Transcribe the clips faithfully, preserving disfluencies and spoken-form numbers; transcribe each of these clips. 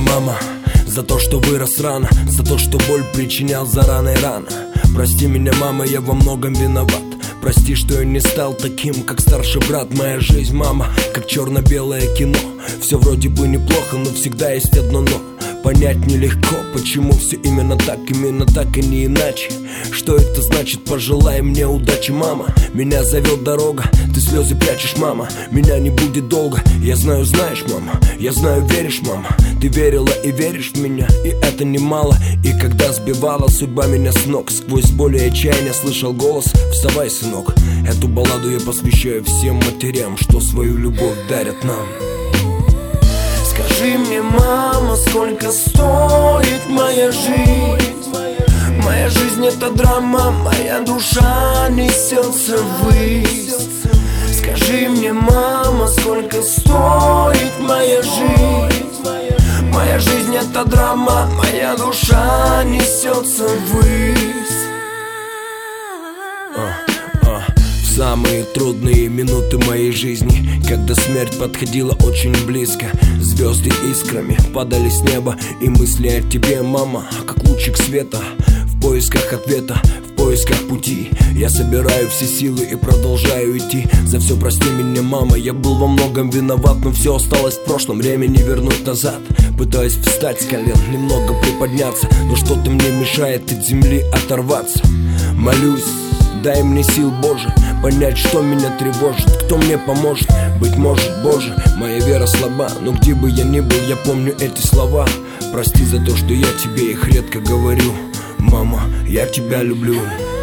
мама, за то, что вырос рано, за то, что боль причинял за раной рано. Прости меня, мама, я во многом виноват. Прости, что я не стал таким, как старший брат. Моя жизнь, мама, как черно-белое кино. Все вроде бы неплохо, но всегда есть одно но. Понять нелегко, почему все именно так, именно так и не иначе. Что это значит? Пожелай мне удачи, мама. Меня зовет дорога, ты слезы прячешь, мама. Меня не будет долго, я знаю, знаешь, мама. Я знаю, веришь, мама. Ты верила и веришь в меня, и это немало. И когда сбивала судьба меня с ног, сквозь боль и отчаяние слышал голос: вставай, сынок. Эту балладу я посвящаю всем матерям, что свою любовь дарят нам. Скажи мне, мама, сколько стоит моя жизнь? Моя жизнь — это драма, моя душа несется ввысь. Скажи мне, мама, сколько стоит моя жизнь? Моя жизнь — это драма, моя душа несется ввысь. В самые трудные минуты моей жизни, когда смерть подходила очень близко, звезды искрами падали с неба, и мысли о тебе, мама, как лучик света. В поисках ответа, в поисках пути я собираю все силы и продолжаю идти. За все прости меня, мама, я был во многом виноват, но все осталось в прошлом, время не вернуть назад. Пытаюсь встать с колен, немного приподняться, но что-то мне мешает от земли оторваться. Молюсь, дай мне сил, Боже, понять, что меня тревожит, кто мне поможет. Быть может, Боже, моя вера слаба, но где бы я ни был, я помню эти слова. Прости за то, что я тебе их редко говорю. Мама, я тебя люблю.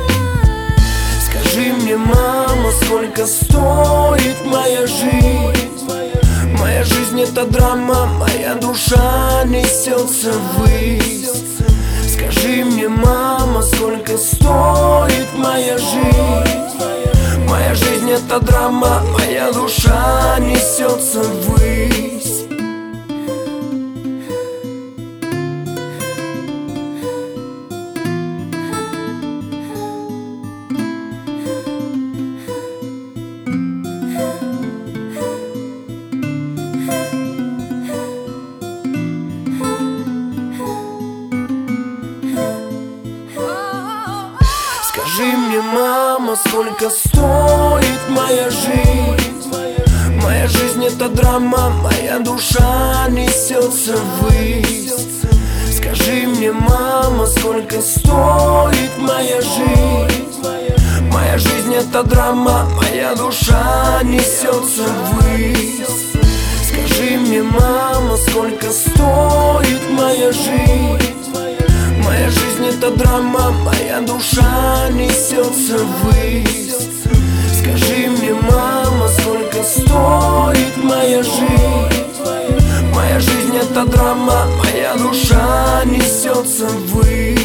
Скажи мне, мама, сколько стоит моя жизнь? Моя жизнь — это драма, моя душа несется ввысь. Скажи мне, мама, сколько стоит моя жизнь? Моя жизнь — это драма, моя душа несется ввысь. Скажи мне, мама, сколько стоит моя жизнь? Моя жизнь — это драма, моя душа несется ввысь. Скажи мне, мама, сколько стоит моя жизнь? Моя жизнь — это драма, моя душа несется ввысь. Скажи мне, мама, сколько стоит моя жизнь? Моя жизнь — это драма, моя душа несется ввысь. Скажи мне, мама, сколько стоит моя жизнь? Моя жизнь — это драма, моя душа несется ввысь.